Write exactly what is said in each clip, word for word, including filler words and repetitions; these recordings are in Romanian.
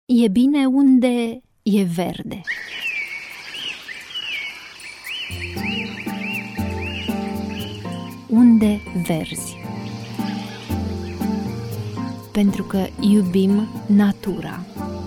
E bine unde e verde. Unde verzi. Pentru că iubim natura.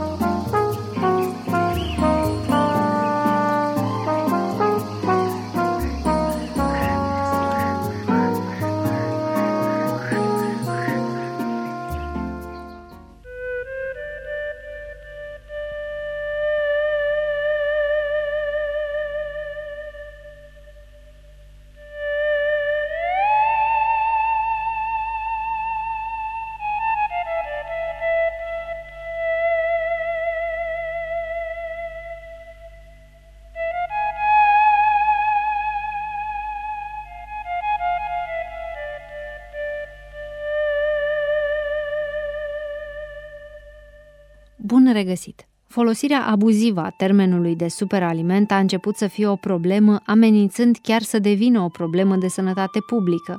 Bun regăsit! Folosirea abuzivă a termenului de superaliment a început să fie o problemă, amenințând chiar să devină o problemă de sănătate publică.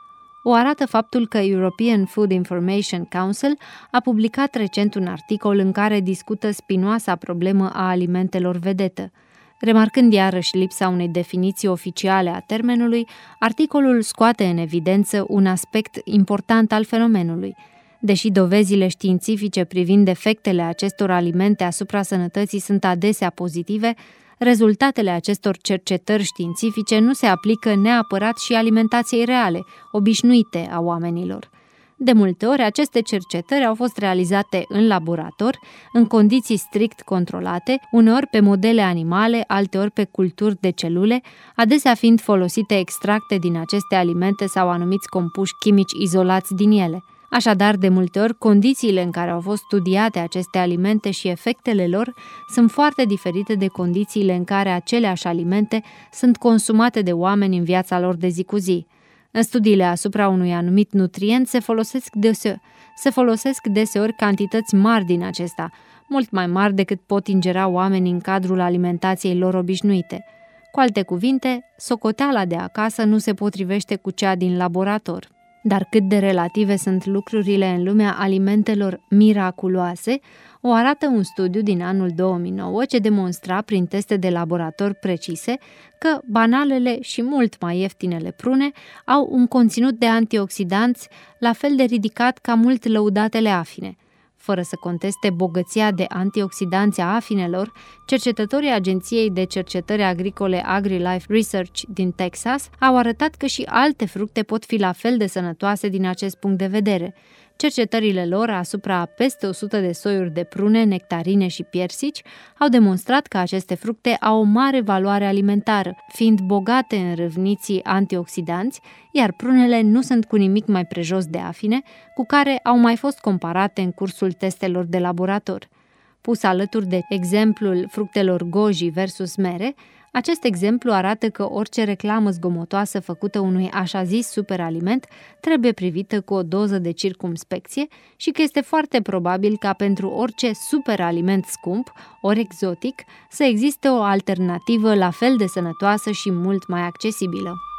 O arată faptul că European Food Information Council a publicat recent un articol în care discută spinoasa problemă a alimentelor vedetă. Remarcând iarăși lipsa unei definiții oficiale a termenului, articolul scoate în evidență un aspect important al fenomenului. Deși dovezile științifice privind efectele acestor alimente asupra sănătății sunt adesea pozitive, rezultatele acestor cercetări științifice nu se aplică neapărat și alimentației reale, obișnuite a oamenilor. De multe ori, aceste cercetări au fost realizate în laborator, în condiții strict controlate, uneori pe modele animale, alteori pe culturi de celule, adesea fiind folosite extracte din aceste alimente sau anumiți compuși chimici izolați din ele. Așadar, de multe ori, condițiile în care au fost studiate aceste alimente și efectele lor sunt foarte diferite de condițiile în care aceleași alimente sunt consumate de oameni în viața lor de zi cu zi. În studiile asupra unui anumit nutrient se folosesc, dese- se folosesc deseori cantități mari din acesta, mult mai mari decât pot ingera oamenii în cadrul alimentației lor obișnuite. Cu alte cuvinte, socoteala de acasă nu se potrivește cu cea din laborator. Dar cât de relative sunt lucrurile în lumea alimentelor miraculoase, o arată un studiu din anul două mii nouă ce demonstra prin teste de laborator precise că banalele și mult mai ieftinele prune au un conținut de antioxidanți la fel de ridicat ca mult lăudatele afine. Fără să conteste bogăția de antioxidanți a afinelor, cercetătorii Agenției de Cercetări Agricole AgriLife Research din Texas au arătat că și alte fructe pot fi la fel de sănătoase din acest punct de vedere. Cercetările lor asupra a peste o sută de soiuri de prune, nectarine și piersici au demonstrat că aceste fructe au o mare valoare alimentară, fiind bogate în râvniții antioxidanți, iar prunele nu sunt cu nimic mai prejos de afine, cu care au mai fost comparate în cursul testelor de laborator. Pus alături de exemplul fructelor goji versus mere, acest exemplu arată că orice reclamă zgomotoasă făcută unui așa zis superaliment trebuie privită cu o doză de circumspecție și că este foarte probabil ca pentru orice superaliment scump, ori exotic, să existe o alternativă la fel de sănătoasă și mult mai accesibilă.